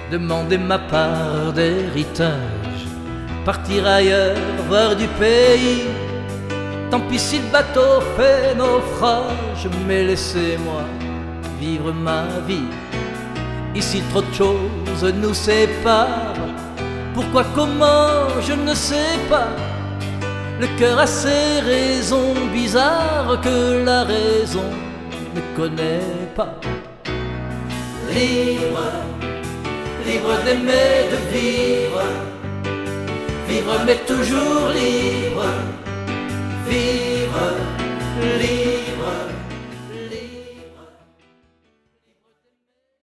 demander ma part d'héritage, partir ailleurs, voir du pays. Tant pis si le bateau fait naufrage, mais laissez-moi vivre ma vie. Ici trop de choses nous séparent. Pourquoi, comment, je ne sais pas. Le cœur a ses raisons bizarres que la raison ne connaît pas. Libre, libre d'aimer, de vivre, vivre mais toujours libre, vivre, libre.